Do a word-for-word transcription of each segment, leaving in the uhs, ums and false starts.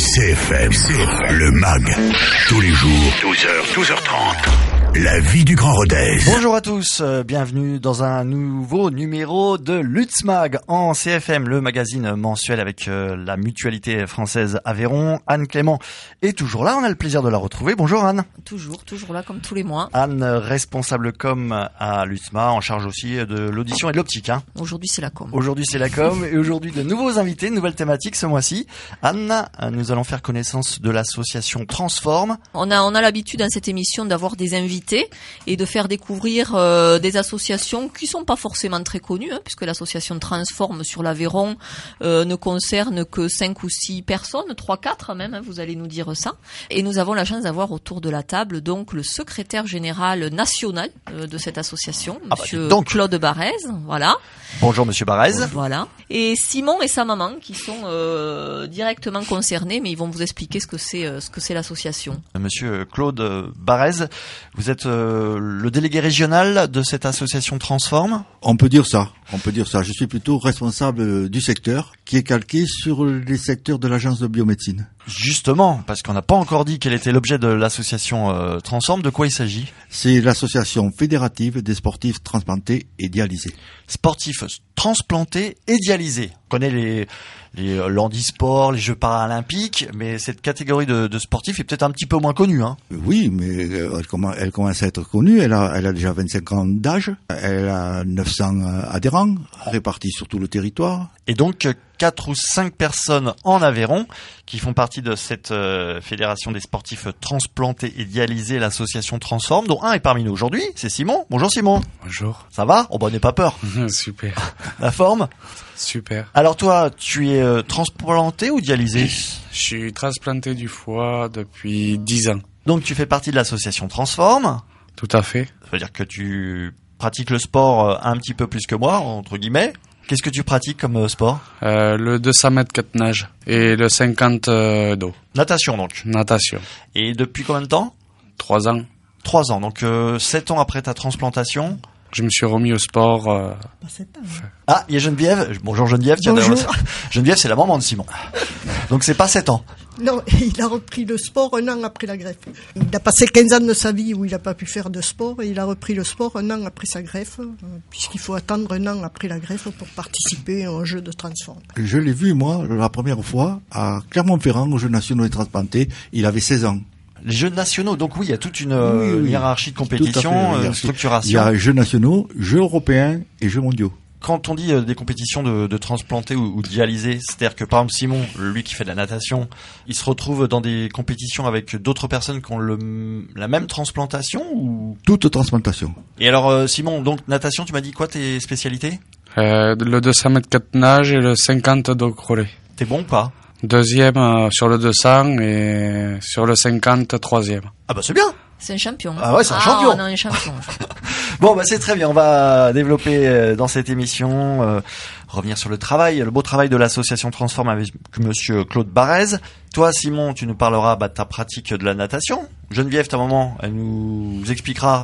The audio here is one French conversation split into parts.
C F M, C F M, le M A G, tous les jours, douze heures, douze heures trente. La vie du Grand Rodez. Bonjour à tous, euh, bienvenue dans un nouveau numéro de Lutzmag en C F M, le magazine mensuel avec euh, la mutualité française Aveyron. Anne Clément est toujours là, on a le plaisir de la retrouver. Bonjour Anne. Toujours, toujours là comme tous les mois. Anne, responsable com à Lutzma, en charge aussi de l'audition et de l'optique. Hein. Aujourd'hui c'est la com. Aujourd'hui c'est la com et aujourd'hui de nouveaux invités, une nouvelle thématique ce mois-ci. Anne, nous allons faire connaissance de l'association Transform. On a, on a l'habitude dans cette émission d'avoir des invités et de faire découvrir euh, des associations qui sont pas forcément très connues, hein, puisque l'association Transform sur l'Aveyron euh, ne concerne que cinq ou six personnes, trois, quatre même, hein, vous allez nous dire ça. Et nous avons la chance d'avoir autour de la table donc le secrétaire général national euh, de cette association, ah monsieur bah, donc. Claude Barrez, voilà. Bonjour monsieur Barrez. Voilà. Et Simon et sa maman qui sont euh, directement concernés, mais ils vont vous expliquer ce que c'est euh, ce que c'est l'association. Monsieur Claude Barrez, vous êtes euh, le délégué régional de cette association Transform. On peut dire ça, on peut dire ça. Je suis plutôt responsable du secteur qui est calqué sur les secteurs de l'agence de biomédecine. Justement, parce qu'on n'a pas encore dit quel était l'objet de l'association euh, Transform, de quoi il s'agit? C'est l'association fédérative des sportifs transplantés et dialysés. Sportifs transplantés et dialysés. On connaît les, les euh, l'handisport, les Jeux paralympiques, mais cette catégorie de, de sportifs est peut-être un petit peu moins connue. Hein. Oui, mais elle commence, elle commence à être connue. Elle a, elle a déjà vingt-cinq ans d'âge. Elle a neuf cents adhérents répartis sur tout le territoire. Et donc quatre ou cinq personnes en Aveyron qui font partie de cette euh, fédération des sportifs transplantés et dialysés, l'association Transform, dont un est parmi nous aujourd'hui, c'est Simon. Bonjour Simon. Bonjour. Ça va? Oh bah n'aie pas peur. Super. La forme? Super. Alors toi, tu es euh, transplanté ou dialysé? Je suis transplanté du foie depuis dix ans. Donc tu fais partie de l'association Transform? Tout à fait. Ça veut dire que tu pratiques le sport euh, un petit peu plus que moi, entre guillemets. Qu'est-ce que tu pratiques comme euh, sport? euh, Le deux cents mètres quatre nage et le cinquante euh, d'eau. Natation donc. Natation. Et depuis combien de temps? Trois ans. Trois ans, donc euh, sept ans après ta transplantation. Je me suis remis au sport. Euh... Pas sept ans. Hein. Ah, il y a Geneviève. Bonjour Geneviève. Tiens, Bonjour. Geneviève, c'est la maman de Simon. Donc c'est pas sept ans. Non, il a repris le sport un an après la greffe. Il a passé quinze ans de sa vie où il n'a pas pu faire de sport et il a repris le sport un an après sa greffe, puisqu'il faut attendre un an après la greffe pour participer à un jeu de Transform. Je l'ai vu, moi, la première fois à Clermont-Ferrand, aux Jeux nationaux des transplantés. Il avait seize ans. Les Jeux nationaux, donc oui, il y a toute une, oui, oui, hiérarchie de compétition, une euh, structuration. Il y a Jeux nationaux, Jeux européens et Jeux mondiaux. Quand on dit euh, des compétitions de, de transplantés ou, ou dialysés, c'est-à-dire que par exemple Simon, lui qui fait de la natation, il se retrouve dans des compétitions avec d'autres personnes qui ont le, la même transplantation ou... Toute transplantation. Et alors euh, Simon, donc natation, tu m'as dit quoi tes spécialités? euh, Le deux cents mètres quatre nage et le cinquante d'eau crawlée. T'es bon ou pas? Deuxième euh, sur le deux cents et sur le cinquante, troisième. Ah bah c'est bien. C'est un champion. Ah ouais, c'est un ah, champion. Non, un champion. Bon, bah c'est très bien. On va développer euh, dans cette émission, euh, revenir sur le travail, le beau travail de l'association Transform avec monsieur Claude Barrez. Toi, Simon, tu nous parleras bah, de ta pratique de la natation. Geneviève, ta maman, elle nous expliquera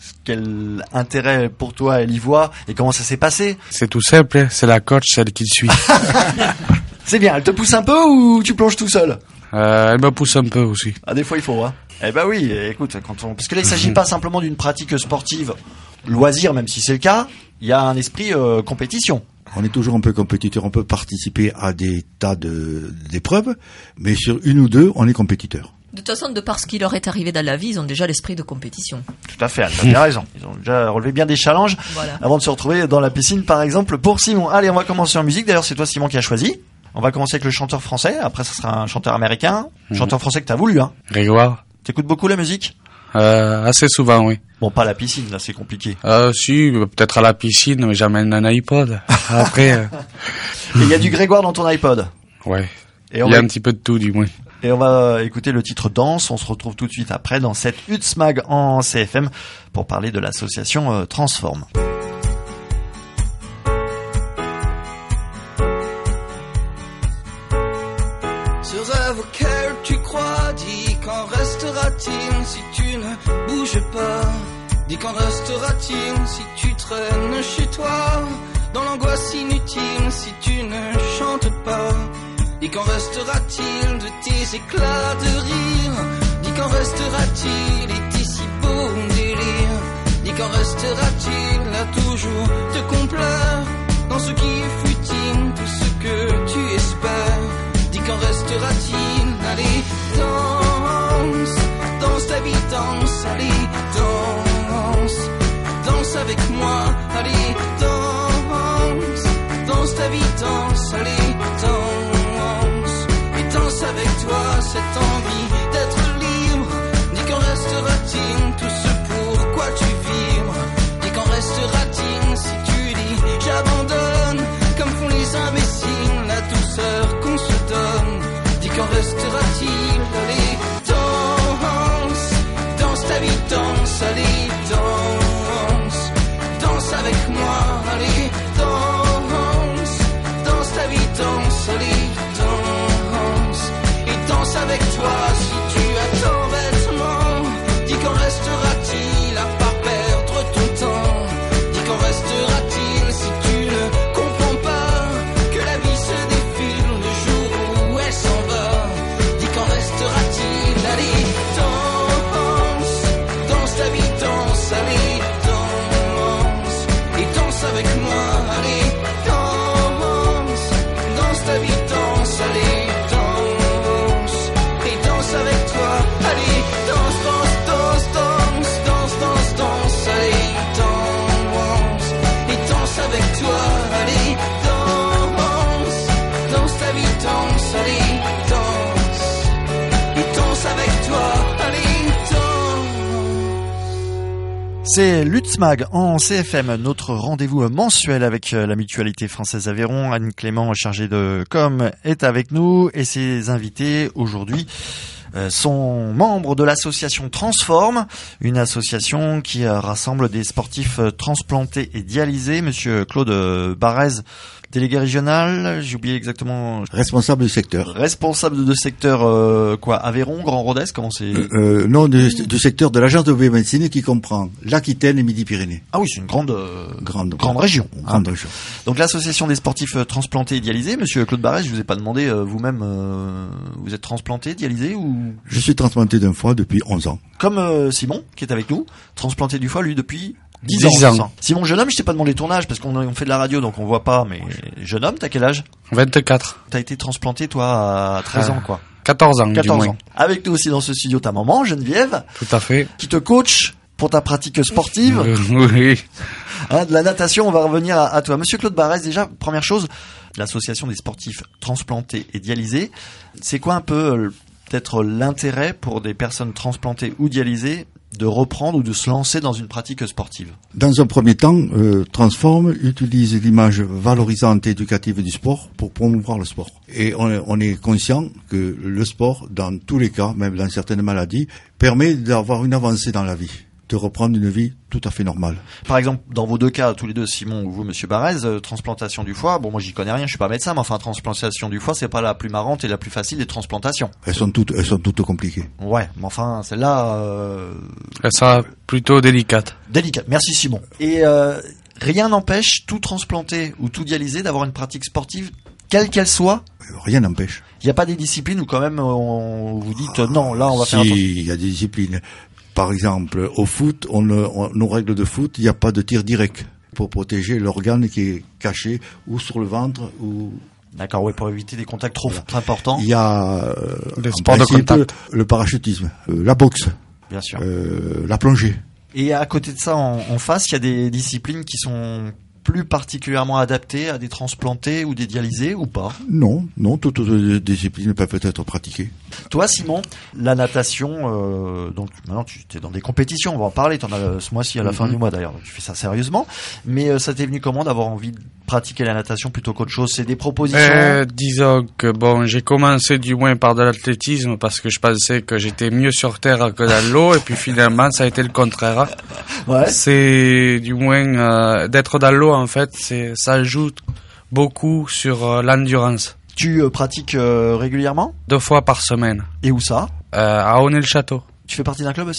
quel intérêt pour toi elle y voit et comment ça s'est passé. C'est tout simple, hein. C'est la coach, celle qui le suit. C'est bien. Elle te pousse un peu ou tu plonges tout seul? euh, Elle me pousse un peu aussi. Ah, des fois il faut, hein. Eh ben oui, écoute, quand on, parce que là il s'agit pas simplement d'une pratique sportive, loisir, même si c'est le cas, il y a un esprit euh, compétition. On est toujours un peu compétiteur, on peut participer à des tas de, d'épreuves, mais sur une ou deux, on est compétiteur. De toute façon, de par ce qui leur est arrivé dans la vie, ils ont déjà l'esprit de compétition. Tout à fait, tu as bien raison. Ils ont déjà relevé bien des challenges Voilà. avant de se retrouver dans la piscine, par exemple, pour Simon. Allez, on va commencer en musique. D'ailleurs, c'est toi, Simon, qui a choisi. On va commencer avec le chanteur français. Après, ça sera un chanteur américain. Mmh. Chanteur français que t'as voulu, hein. Grégoire. T'écoutes beaucoup la musique? euh, Assez souvent, oui. Bon, pas à la piscine, là, c'est compliqué. Euh, si, peut-être à la piscine, mais j'amène un iPod. Après... Euh... Et il y a du Grégoire dans ton iPod? Ouais. Et on il y a va... un petit peu de tout, du moins. Et on va écouter le titre Danse. On se retrouve tout de suite après dans cette Lutzmag en C F M pour parler de l'association euh, Transform. Ce rêve auquel tu crois, dis qu'en restera-t-il si tu ne bouges pas? Dis qu'en restera-t-il si tu traînes chez toi? Dans l'angoisse inutile si tu ne chantes pas? Dis qu'en restera-t-il de tes éclats de rire? Dis qu'en restera-t-il et tes si beaux délires? Dis qu'en restera-t-il à toujours te complaire dans ce qui est futile, tout ce que tu espères? Dis qu'en restera-t-il? Allez, danse, danse ta vie, danse, allez, danse, danse avec moi, allez, danse, danse ta vie, danse, allez, danse, et danse avec toi cette envie d'être libre. Dis qu'en restera-t-il, tout ce pourquoi tu vibres? Dis qu'en restera-t-il si tu dis j'abandonne, comme font les imbéciles, la douceur qu'on se donne? Dis qu'en restera-t-il? Allez, danse, danse ta vie, danse, allez, danse, danse avec moi, allez, danse, danse ta vie, danse, allez, danse, et danse avec toi si tu attends bêtement. Dis qu'en restera-t-il à pas perdre ton temps? Dis qu'en restera-t-il si tu ne comprends pas que la vie se défile le jour où elle s'en va? Dis qu'en restera-t-il? Allez, danse, danse ta vie, danse, allez, danse, et danse avec moi, allez, danse, danse ta vie, danse, allez, danse, et danse avec toi, allez, danse, danse, danse, danse, danse, danse, danse, allez, danse, et danse avec toi, allez, danse, danse ta vie, danse, allez, danse, et danse avec toi, allez, danse. C'est Lutzmag en C F M, notre rendez-vous mensuel avec la Mutualité Française Aveyron. Anne Clément, chargée de com, est avec nous et ses invités aujourd'hui euh, sont membres de l'association Transform, une association qui euh, rassemble des sportifs euh, transplantés et dialysés. Monsieur Claude Barrez, délégué régional, j'ai oublié exactement. Responsable du secteur. Responsable de secteur euh, quoi, Aveyron, Grand Rodez, comment c'est euh, euh, Non, du, du secteur de l'agence de biomédecine qui comprend l'Aquitaine et Midi-Pyrénées. Ah oui, c'est une grande euh, grande grande région. Grande Ah. région. Donc l'association des sportifs euh, transplantés et dialysés, monsieur Claude Barrez, je vous ai pas demandé euh, vous-même, euh, vous êtes transplanté, dialysé ou Je suis transplanté d'un foie depuis onze ans. comme euh, Simon qui est avec nous, transplanté du foie lui depuis dix dix ans. ans. c'est ça. Simon, jeune homme, je t'ai pas demandé ton âge parce qu'on on fait de la radio donc on voit pas, mais jeune homme, t'as quel âge? vingt-quatre. T'as été transplanté toi à treize Ah. ans quoi. quatorze ans, du quatorze moins. ans. Avec nous aussi dans ce studio ta maman, Geneviève, Tout à fait. qui te coach pour ta pratique sportive. Euh, oui. Hein, de la natation, on va revenir à, à toi. Monsieur Claude Barrez, déjà, première chose, l'association des sportifs transplantés et dialysés, c'est quoi un peu euh, peut-être l'intérêt pour des personnes transplantées ou dialysées de reprendre ou de se lancer dans une pratique sportive? Dans un premier temps, euh, Transform utilise l'image valorisante et éducative du sport pour promouvoir le sport. Et on est, on est conscient que le sport, dans tous les cas, même dans certaines maladies, permet d'avoir une avancée dans la vie, de reprendre une vie tout à fait normale. Par exemple, dans vos deux cas, tous les deux, Simon ou vous, monsieur Barrez, euh, transplantation du foie, bon, moi j'y connais rien, je suis pas médecin, mais enfin, transplantation du foie, c'est pas la plus marrante et la plus facile des transplantations. Elles sont toutes, elles sont toutes compliquées. Ouais, mais enfin, celle-là, euh, Elle sera plutôt délicate. délicate. Merci Simon. Et euh, rien n'empêche tout transplanté ou tout dialysé d'avoir une pratique sportive, quelle qu'elle soit. Rien n'empêche. Il n'y a pas des disciplines où quand même on vous dites euh, non, là on va si, faire attention. il y a des disciplines. Par exemple, au foot, on, on, nos règles de foot, il n'y a pas de tir direct pour protéger l'organe qui est caché ou sur le ventre ou. D'accord, ouais, pour éviter des contacts trop voilà. importants. Il y a euh, Les en sports de principe, contact. Le parachutisme, euh, la boxe, bien sûr, euh, la plongée. Et à côté de ça, en, en face, il y a des disciplines qui sont plus particulièrement adaptées à des transplantés ou des dialysés ou pas? Non, non, toutes les disciplines peuvent être pratiquées. Toi, Simon, la natation, euh, donc maintenant tu es dans des compétitions, on va en parler, tu en as ce mois-ci à la mm-hmm. fin du mois d'ailleurs, tu fais ça sérieusement, mais euh, ça t'est venu comment d'avoir envie de pratiquer la natation plutôt qu'autre chose? C'est des propositions? Euh, disons que bon, j'ai commencé du moins par de l'athlétisme parce que je pensais que j'étais mieux sur terre que dans l'eau et puis finalement ça a été le contraire. Ouais. C'est du moins euh, d'être dans l'eau en fait, c'est ça joue beaucoup sur euh, l'endurance. Tu euh, pratiques euh, régulièrement? Deux fois par semaine. Et où ça? euh, À Honnay-le-Château. Tu fais partie d'un club, Simon?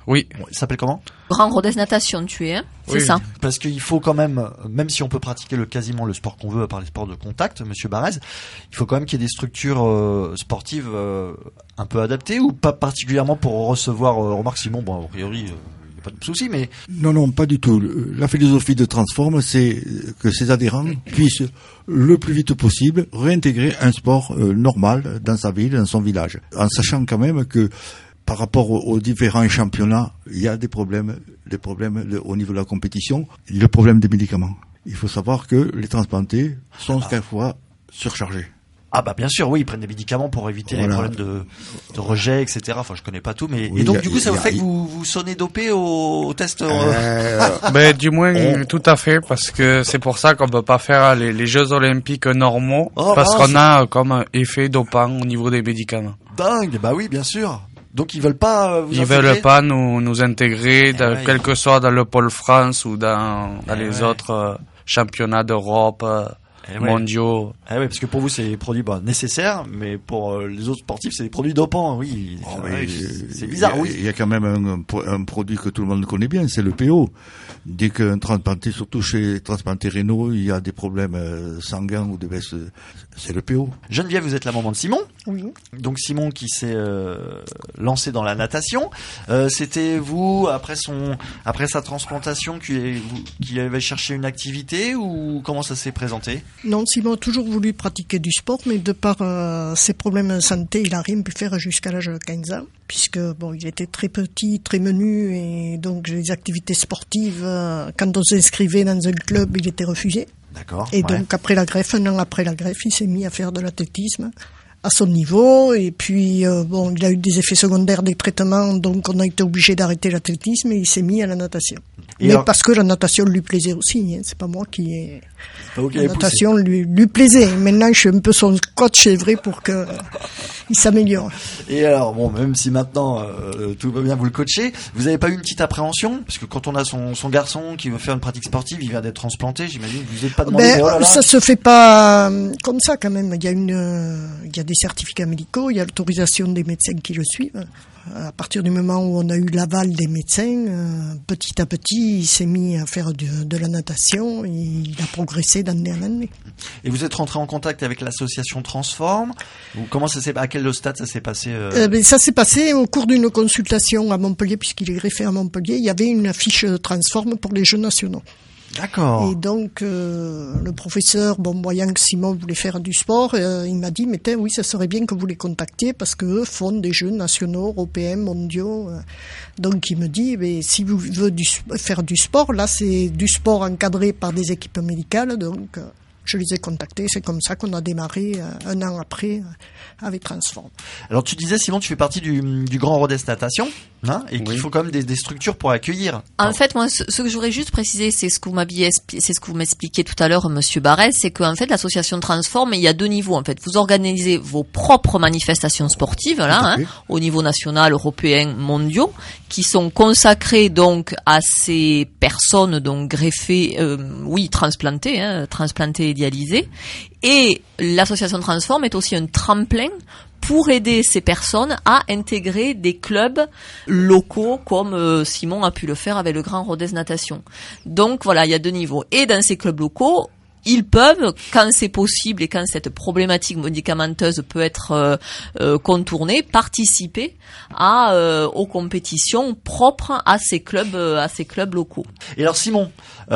Oui. Bon, il s'appelle comment? Grand Rodez Natation, tu es, hein? C'est Oui. ça. Parce qu'il faut quand même, même si on peut pratiquer le quasiment le sport qu'on veut, à part les sports de contact, Monsieur Barrez, il faut quand même qu'il y ait des structures euh, sportives euh, un peu adaptées, ou pas particulièrement pour recevoir. Euh, remarque Simon, bon a priori. Euh, pas de souci, mais Non, non, pas du tout. La philosophie de Transform, c'est que ses adhérents puissent le plus vite possible réintégrer un sport euh, normal dans sa ville, dans son village, en sachant quand même que par rapport aux, aux différents championnats, il y a des problèmes, des problèmes de- au niveau de la compétition, le problème des médicaments. Il faut savoir que les transplantés sont quelquefois surchargés. ah bah bien sûr, oui, ils prennent des médicaments pour éviter Voilà. les problèmes de, de rejet, et cetera. Enfin, je connais pas tout, mais Oui, et donc y a- du coup, ça y vous a- fait que y- vous vous sonnez dopé au, au test. euh, Euh, Ben, du moins, On- tout à fait, parce que c'est pour ça qu'on peut pas faire les, les Jeux Olympiques normaux, Oh, parce mince. qu'on a euh, comme un effet dopant au niveau des médicaments. Dingue, bah oui, bien sûr. Donc ils veulent pas euh, vous Ils intégrer veulent pas nous, nous intégrer, dans- ouais. quel que soit dans le pôle France ou dans, dans Eh les ouais. autres euh, championnats d'Europe, euh, Eh ouais. mondiaux. Ah ouais, parce que pour vous c'est des produits bah, nécessaires, mais pour euh, les autres sportifs c'est des produits dopants, oui. Oh, Ouais, mais, c'est- c'est euh, bizarre, il y a- oui. Il y a quand même un, un pro- un produit que tout le monde connaît bien, c'est le P O. Dès qu'un transplanté, surtout chez les transplantés rénaux, il y a des problèmes euh, sanguins ou des baisses, euh, c'est le P O. Geneviève, vous êtes la maman de Simon. Oui. Donc Simon qui s'est euh, lancé dans la natation. Euh, C'était vous après son après sa transplantation qui, est- vous- qui avait cherché une activité, ou comment ça s'est présenté? Non, Simon a toujours voulu pratiquer du sport, mais de par euh, ses problèmes de santé, il a rien pu faire jusqu'à l'âge de quinze ans, puisque bon, il était très petit, très menu, et donc les activités sportives, euh, quand on s'inscrivait dans un club, il était refusé. D'accord. Et ouais. donc après la greffe, un an après la greffe, il s'est mis à faire de l'athlétisme à son niveau, et puis euh, bon, il a eu des effets secondaires des traitements, donc on a été obligé d'arrêter l'athlétisme, et il s'est mis à la natation. Et Mais alors- parce que la natation lui plaisait aussi, hein, c'est pas moi qui ai... Pas vous qui La avez poussé. natation lui, lui plaisait. Maintenant, je suis un peu son coach, c'est vrai, pour que il s'améliore. Et alors, bon, même si maintenant euh, tout va bien, vous le coachez, vous avez pas eu une petite appréhension? Parce que quand on a son, son garçon qui veut faire une pratique sportive, il vient d'être transplanté, j'imagine que vous n'êtes pas demandé. Ben, oh là là, ça se fait pas euh, comme ça quand même. Il y a une, euh, il y a des certificats médicaux, il y a l'autorisation des médecins qui le suivent. À partir du moment où on a eu l'aval des médecins, euh, petit à petit, il s'est mis à faire de, de la natation et il a progressé d'année en année. Et vous êtes rentré en contact avec l'association Transform, ou comment ça s'est, à quel stade ça s'est passé? euh, Euh, ben, ça s'est passé au cours d'une consultation à Montpellier, puisqu'il est greffé à Montpellier. Il y avait une affiche Transform pour les Jeux nationaux. D'accord. Et donc, euh, le professeur, bon, voyant que Simon voulait faire du sport, euh, il m'a dit, mais tiens, oui, ça serait bien que vous les contactiez parce qu'eux font des jeux nationaux, européens, mondiaux. euh. Donc, il me dit, mais si vous voulez du, faire du sport, là, c'est du sport encadré par des équipes médicales. Donc, euh, je les ai contactés. C'est comme ça qu'on a démarré euh, un an après euh, avec Transform. Alors tu disais, Simon, tu fais partie du, du Grand Rodez Natation, hein, et qu'il Oui. faut quand même des, des structures pour accueillir. En Alors, fait, moi, ce, ce que j'aurais juste précisé, c'est ce que vous m'aviez, expli- c'est ce que vous m'expliquiez tout à l'heure, Monsieur Barrez, c'est qu'en fait, l'association Transform, il y a deux niveaux. En fait, vous organisez vos propres manifestations sportives, là, Tout à hein, fait. au niveau national, européen, mondiaux, qui sont consacrés donc à ces personnes donc greffées, euh, oui, transplantées, hein, transplantées et dialysées. Et l'association Transform est aussi un tremplin pour aider ces personnes à intégrer des clubs locaux comme euh, Simon a pu le faire avec le Grand Rodez Natation. Donc voilà, il y a deux niveaux. Et dans ces clubs locaux, ils peuvent, quand c'est possible et quand cette problématique médicamenteuse peut être euh, euh, contournée, participer à euh, aux compétitions propres à ces clubs euh, à ces clubs locaux. Et alors Simon,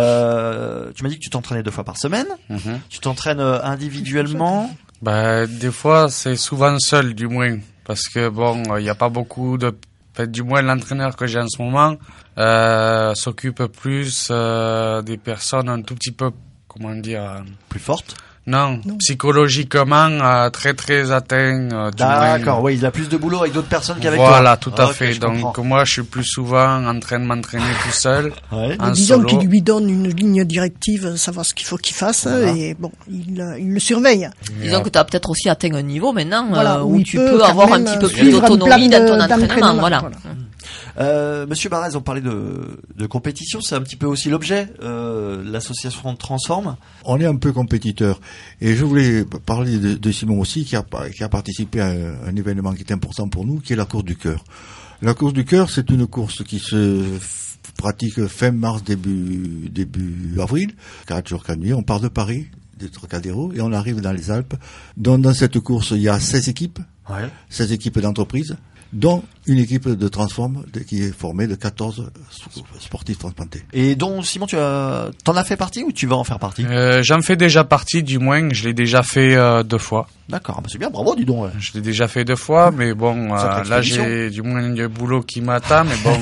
euh, tu m'as dit que tu t'entraînais deux fois par semaine. Mhm. Tu t'entraînes euh, individuellement. Ben, des fois, c'est souvent seul, du moins. Parce que, bon, il n'y a pas beaucoup de... Fait, du moins, l'entraîneur que j'ai en ce moment euh, s'occupe plus euh, des personnes un tout petit peu, comment dire... euh, Plus forte. non, Non. psychologiquement euh, très très atteint. euh, du D'accord, moins. oui, il a plus de boulot avec d'autres personnes qu'avec Voilà, toi. tout à Ok, fait. je Donc comprends. moi, je suis plus souvent en train de m'entraîner tout seul, Ouais. en Disons solo. qu'il lui donne une ligne directive, savoir ce qu'il faut qu'il fasse, Voilà. et bon, il, euh, il le surveille. Disons que tu as peut-être aussi atteint un niveau maintenant Voilà, euh, où où il tu peut peux quand avoir un même petit peu suivre plus un d'autonomie plan dans ton de- entraînement. d'entraînement, Voilà. voilà. Euh, Monsieur Barrez, on parlait de, de compétition, c'est un petit peu aussi l'objet. Euh, l'association Transform. On est un peu compétiteur. Et je voulais parler de, de Simon aussi, qui a, qui a participé à un, un événement qui est important pour nous, qui est la course du cœur. La course du cœur, c'est une course qui se pratique fin mars, début, début avril, quatre jours, quatre nuits. On part de Paris, de Trocadéro, et on arrive dans les Alpes. Donc, dans cette course, il y a seize équipes, Ouais. seize équipes d'entreprises, dont une équipe de Transform qui est formée de quatorze sportifs transplantés. Et donc, Simon, tu as, t'en as fait partie ou tu vas en faire partie? Euh, j'en fais déjà partie, du moins, je l'ai déjà fait euh, deux fois. D'accord, bah c'est bien, bravo, dis donc. Ouais. Je l'ai déjà fait deux fois, mais bon, Sacrée euh, là expédition. j'ai du moins le boulot qui m'attend, mais bon,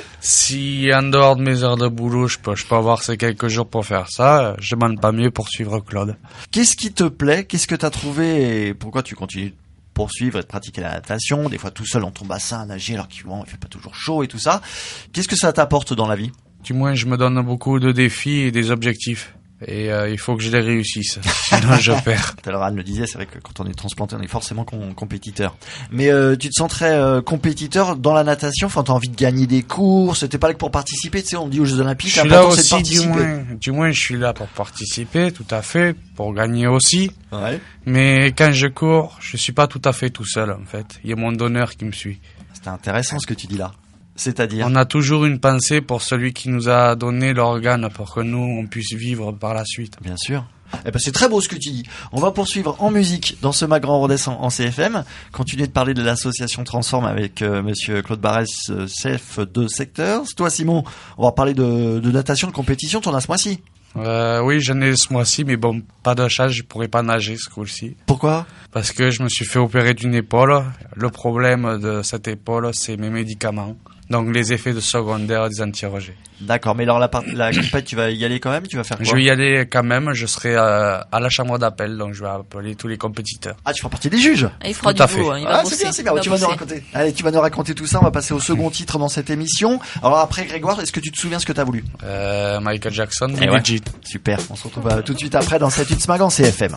si en dehors de mes heures de boulot, je peux, je peux avoir ces quelques jours pour faire ça, je demande pas mieux pour suivre Claude. Qu'est-ce qui te plaît? Qu'est-ce que t'as trouvé et pourquoi tu continues de poursuivre et de pratiquer la natation? Des fois tout seul dans ton bassin à nager alors qu'il bon, il fait pas toujours chaud et tout ça. Qu'est-ce que ça t'apporte dans la vie? Du moins, je me donne beaucoup de défis et des objectifs. Et euh, il faut que je les réussisse, sinon je perds. Tout à l'heure Anne le disait, c'est vrai que quand on est transplanté, on est forcément com- compétiteur. Mais euh, tu te sens très euh, compétiteur dans la natation, enfin t'as envie de gagner des courses, t'es pas là que pour participer, tu sais, on dit aux Jeux Olympiques, Je suis l'important là c'est de aussi, du participer. moins, du moins, je suis là pour participer, tout à fait, pour gagner aussi. Ouais. Mais quand je cours, je suis pas tout à fait tout seul, en fait. Il y a mon donneur qui me suit. C'était intéressant ce que tu dis là. C'est-à-dire On a toujours une pensée pour celui qui nous a donné l'organe pour que nous, on puisse vivre par la suite. Bien sûr. Eh ben c'est très beau ce que tu dis. On va poursuivre en musique dans ce Mag Grand Rodez en, en C F M. Continuer de parler de l'association Transform avec euh, Monsieur Claude Barrez, euh, chef de secteur. Toi Simon, on va parler de, de natation, de compétition. T'en as ce mois-ci. Euh, oui, j'en ai ce mois-ci, mais bon, pas de chat, je pourrais pas nager ce coup-ci. Pourquoi? Parce que je me suis fait opérer d'une épaule. Le problème de cette épaule, c'est mes médicaments. Donc les effets de secondaires des anti-rejets. D'accord, mais alors la, part, la compète, tu vas y aller quand même? Tu vas faire quoi? Je vais y aller quand même, je serai euh, à la chambre d'appel, donc je vais appeler tous les compétiteurs. Ah, tu feras partie des juges. Et il fera Tout à du boulot, fait. hein, il va Ah, bosser. c'est bien, c'est bien. il va Tu vas nous bosser. raconter. Allez, tu vas nous raconter tout ça. On va passer au second titre dans cette émission. Alors après, Grégoire, est-ce que tu te souviens ce que t'as voulu? Euh, Michael Jackson, Eh Billie ouais. Jean. Super. On se retrouve euh, tout de suite après dans cette It's Mag en C F M.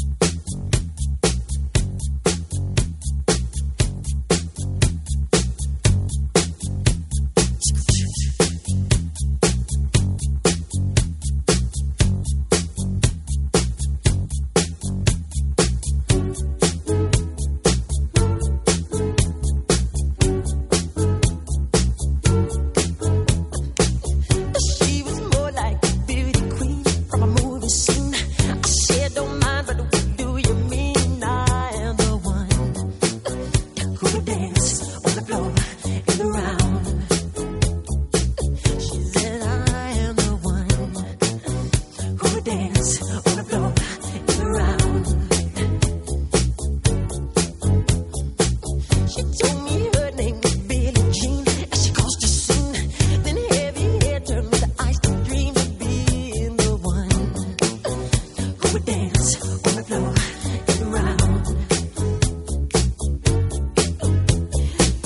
She was more like a beauty queen from a movie scene. I said, don't mind, but what do you mean? I am the one who would dance on the floor and around. She said, I am the one who would dance on the floor and around. She told me her name was Billie Jean as she caused a scene. Then heavy hair turned with the ice to dream of being the one who would dance on the floor and around.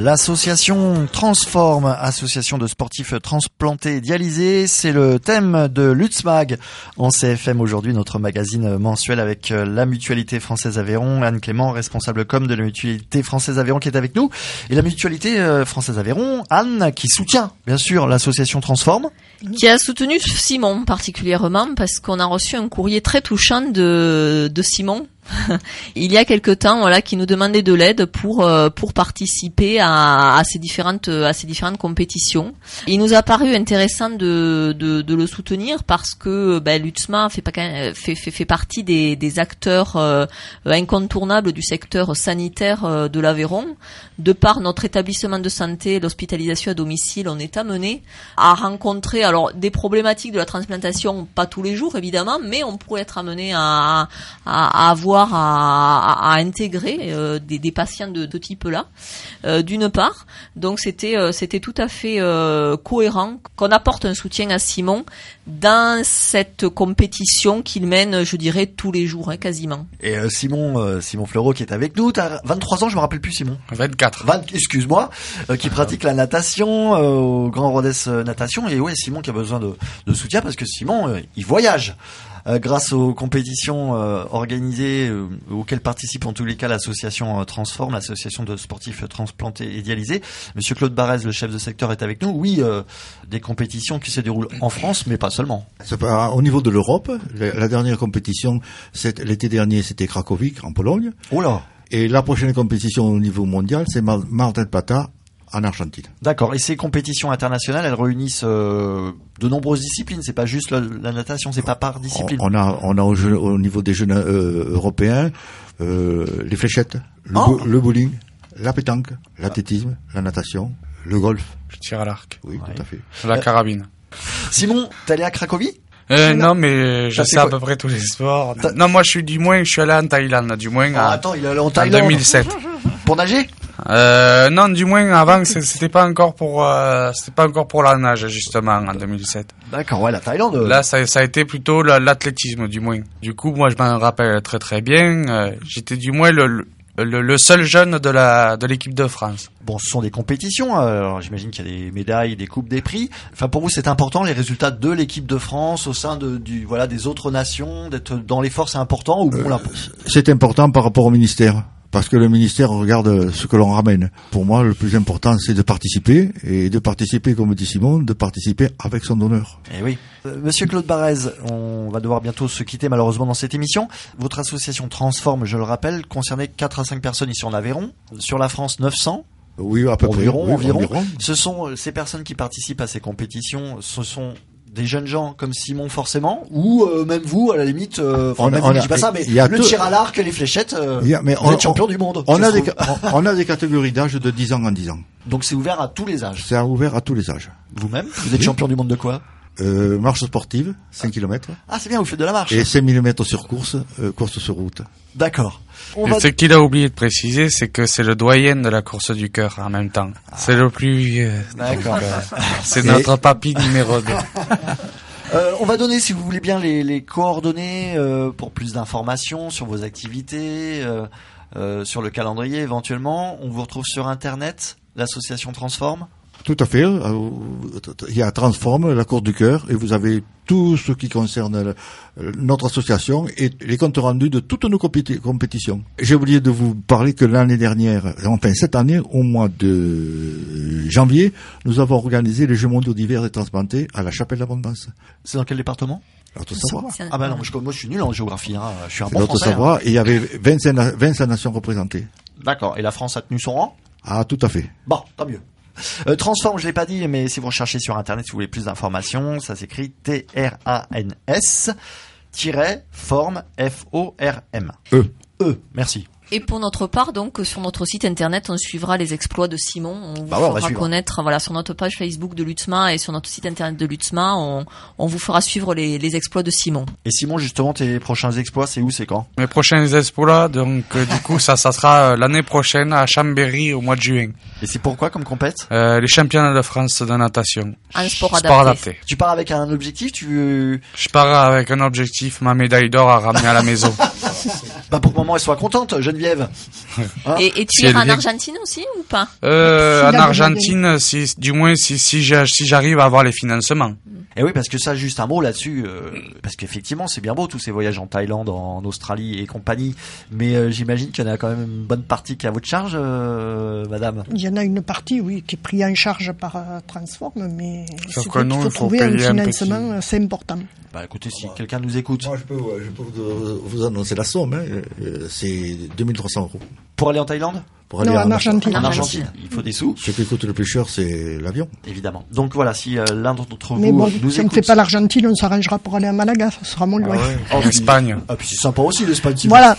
L'association Transform, association de sportifs transplantés et dialysés, c'est le thème de Lutzmag en C F M aujourd'hui, notre magazine mensuel avec la Mutualité Française Aveyron. Anne Clément, responsable com de la Mutualité Française Aveyron, qui est avec nous. Et la Mutualité Française Aveyron, Anne, qui soutient bien sûr l'association Transform. Qui a soutenu Simon particulièrement, parce qu'on a reçu un courrier très touchant de, de Simon. Il y a quelque temps, voilà, qui nous demandait de l'aide pour euh, pour participer à, à ces différentes à ces différentes compétitions. Il nous a paru intéressant de de, de le soutenir parce que ben, l'Utsma fait pas fait fait, fait partie des des acteurs euh, incontournables du secteur sanitaire euh, de l'Aveyron. De par notre établissement de santé, l'hospitalisation à domicile, on est amené à rencontrer alors des problématiques de la transplantation, pas tous les jours évidemment, mais on pourrait être amené à à, à avoir À, à, à intégrer euh, des, des patients de ce type-là, euh, d'une part. Donc c'était euh, c'était tout à fait euh, cohérent qu'on apporte un soutien à Simon dans cette compétition qu'il mène, je dirais, tous les jours, hein, quasiment. Et euh, Simon euh, Simon Fleureau qui est avec nous, t'as vingt-trois ans, je me rappelle plus Simon. vingt-quatre. vingt, excuse-moi, euh, qui pratique la natation euh, au Grand Rodez Natation. Et ouais, Simon qui a besoin de, de soutien parce que Simon, euh, il voyage. Euh, grâce aux compétitions euh, organisées euh, auxquelles participe en tous les cas l'association euh, Transform, l'association de sportifs transplantés et dialysés. Monsieur Claude Barrez, le chef de secteur, est avec nous. Oui, euh, des compétitions qui se déroulent en France, mais pas seulement. C'est pas, au niveau de l'Europe, la, la dernière compétition, c'est, l'été dernier, c'était Cracovie, en Pologne. Oh là. Et la prochaine compétition au niveau mondial, c'est Mar- Mar del Plata, en Argentine. D'accord. Et ces compétitions internationales, elles réunissent euh, de nombreuses disciplines. C'est pas juste la, la natation, c'est pas par discipline. On a, on a au, jeu, au niveau des jeux euh, européens, euh, les fléchettes, le, oh. bo- le bowling, la pétanque, l'athlétisme, la natation, le golf. Je tire à l'arc. Oui, ouais. tout à fait. La Euh, carabine. Simon, t'es allé à Cracovie? Euh, non, mais je Ça, sais c'est à quoi? peu près tous les sports. T'as- Non, moi je suis du moins, je suis allé en Thaïlande, du moins Ah, en, attends, il est allé en en Thaïlande. deux mille sept. Pour nager? Euh, non, du moins avant, c'est- c'était pas encore pour, euh, c'était pas encore pour la nage justement en deux mille sept. D'accord, ouais, la Thaïlande. euh, Là, ça, ça a été plutôt la- l'athlétisme, du moins. Du coup, moi, je m'en rappelle très très bien. Euh, j'étais du moins le, le, le seul jeune de la de l'équipe de France. Bon, ce sont des compétitions. Alors, j'imagine qu'il y a des médailles, des coupes, des prix. Enfin, pour vous, c'est important les résultats de l'équipe de France au sein de du voilà des autres nations, d'être dans l'effort, c'est important ou bon là. C'est important par rapport au ministère. Parce que le ministère regarde ce que l'on ramène. Pour moi, le plus important, c'est de participer. Et de participer, comme dit Simon, de participer avec son honneur. Eh oui. Euh, Monsieur Claude Barrez, on va devoir bientôt se quitter malheureusement dans cette émission. Votre association Transform, je le rappelle, concernait quatre à cinq personnes ici en Aveyron. Sur la France, neuf cents. Oui, à peu Environ, près. Oui, environ. environ. Ce sont euh, ces personnes qui participent à ces compétitions, ce sont des jeunes gens comme Simon forcément, ou euh, même vous à la limite, euh, enfin, On a- même on vous, je a- dis pas ça, mais il y a le tout- tir à l'arc, les fléchettes, euh, Il y a- mais vous on- êtes champion on- du monde. On ça a, se des, trouve. ca- on a des catégories d'âge de dix ans en dix ans. Donc c'est ouvert à tous les âges. C'est ouvert à tous les âges. Vous-même, vous êtes Oui. champion du monde de quoi? Euh, marche sportive, cinq kilomètres. Ah, c'est bien, vous faites de la marche. Et cinq mille mètres sur course, euh, course sur route. D'accord. On Et va... ce qu'il a oublié de préciser, c'est que c'est le doyen de la course du cœur en même temps. C'est le plus vieux. D'accord. Donc, euh, c'est Et- notre papy numéro deux. Euh, on va donner, si vous voulez bien, les, les coordonnées euh, pour plus d'informations sur vos activités, euh, euh, sur le calendrier éventuellement. On vous retrouve sur Internet, l'association Transform. Tout à fait. euh, Il y a Transform, la course du cœur, et vous avez tout ce qui concerne le- notre association et les comptes rendus de toutes nos compéti- compétitions. J'ai oublié de vous parler que l'année dernière, enfin cette année, au mois de janvier, nous avons organisé les Jeux mondiaux d'hiver des transplantés à la Chapelle d'Abondance. C'est dans quel département? Alors, tout savoir. C'est un- Ah bah non, moi je, moi, je suis nul en géographie, hein. Je suis un bon L'autre français. hein. savoir, et il y avait vingt-cinq, na- vingt-cinq nations représentées. D'accord. Et la France a tenu son rang? Ah, tout à fait. Bon, tant mieux. Euh, Transform, je l'ai pas dit, mais si vous recherchez sur Internet, si vous voulez plus d'informations, ça s'écrit T R A N S form F O R M. E. E, merci. Et pour notre part, donc, sur notre site internet, on suivra les exploits de Simon. On vous Bah ouais, on va fera suivre. connaître, voilà, sur notre page Facebook de l'Utsma et sur notre site internet de l'Utsma, on, on vous fera suivre les, les exploits de Simon. Et Simon, justement, tes prochains exploits, c'est où, c'est quand? Mes prochains exploits, donc euh, du coup, ça, ça sera euh, l'année prochaine à Chambéry au mois de juin. Et c'est pourquoi comme compète? Euh, les championnats de France de natation. Un sport Sport adapté. adapté. Tu pars avec un objectif, tu... Je pars avec un objectif, ma médaille d'or à ramener à la maison. Bah pour le moment, elle soit contente, Geneviève. Hein Et, et tu Si elle iras en vient- Argentine aussi ou pas? Euh, S'il en a déjà Argentine, si, du moins si, si j'a- si j'arrive à avoir les financements. Et oui, parce que ça, juste un mot là-dessus, euh, parce qu'effectivement, c'est bien beau tous ces voyages en Thaïlande, en Australie et compagnie, mais euh, j'imagine qu'il y en a quand même une bonne partie qui est à votre charge, euh, madame. Il y en a une partie, oui, qui est prise en charge par euh, Transform, mais Sauf c'est que vrai nous, qu'il faut il faut trouver un payer un financement, petit- euh, c'est important. Bah écoutez, si quelqu'un nous écoute, Moi, je peux, je peux vous, vous annoncer la somme. Hein. Euh, C'est deux mille trois cents euros. pour aller en Thaïlande, Pour aller Non, en Argentine. en En Argentine, il faut des sous, Ce qui coûte le plus cher, c'est l'avion. évidemment. Donc voilà, si euh, l'un d'entre vous Mais bon, nous si on ne écoute, fait pas l'Argentine, on s'arrangera pour aller à Malaga, ça sera moins loin. Oh, En puis- Espagne. Ah puis c'est sympa aussi l'Espagne. si Voilà.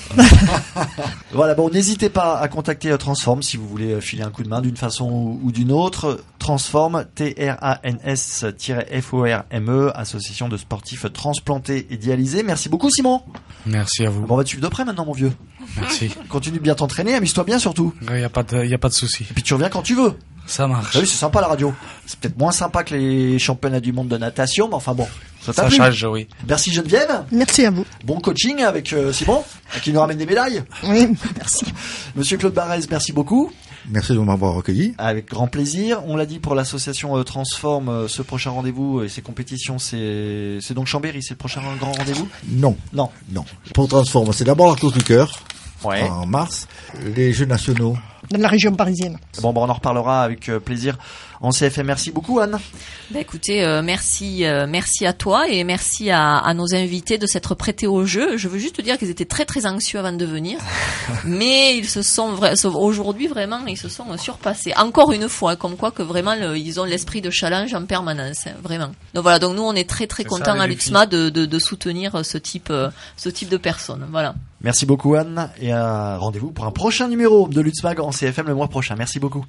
Voilà, bon, n'hésitez pas à contacter euh, Transform si vous voulez euh, filer un coup de main d'une façon ou, ou d'une autre. Transform, T R A N S F O R M E, association de sportifs transplantés et dialysés. Merci beaucoup, Simon. Merci à vous. Bon, on va te suivre de près maintenant, mon vieux. Merci. Continue de bien t'entraîner, amuse-toi bien surtout. Il y a pas de, y a pas de souci. Et puis tu reviens quand tu veux. Ça marche. T'as vu, c'est sympa la radio. C'est peut-être moins sympa que les championnats du monde de natation, mais enfin bon. Ça t'a Ça plu. change, oui. Merci Geneviève. Merci à vous. Bon coaching avec euh, Simon, qui nous ramène des médailles. Oui, merci. Monsieur Claude Barrez, merci beaucoup. Merci de m'avoir recueilli. Avec grand plaisir. On l'a dit pour l'association euh, Transform, euh, ce prochain rendez-vous et ces compétitions, c'est c'est donc Chambéry, c'est le prochain grand rendez-vous. Non, Non. non. Pour Transform, c'est d'abord la course du cœur, Ouais. en mars. Les Jeux nationaux. Dans la région parisienne. Bon, bon, on en reparlera avec euh, plaisir en C F M. Merci beaucoup, Anne. Bah écoutez, euh, merci, euh, merci à toi et merci à, à nos invités de s'être prêtés au jeu. Je veux juste te dire qu'ils étaient très très anxieux avant de venir, mais ils se sont vra- sauf aujourd'hui vraiment, ils se sont surpassés. Encore une fois, comme quoi que vraiment le- ils ont l'esprit de challenge en permanence, hein, vraiment. Donc voilà, donc nous on est très très C'est ça, contents les à défis. l'U T S M A de, de, de soutenir ce type, euh, ce type de personnes. Voilà. Merci beaucoup, Anne. Et euh, rendez-vous pour un prochain numéro de Lutzmag en C F M le mois prochain. Merci beaucoup.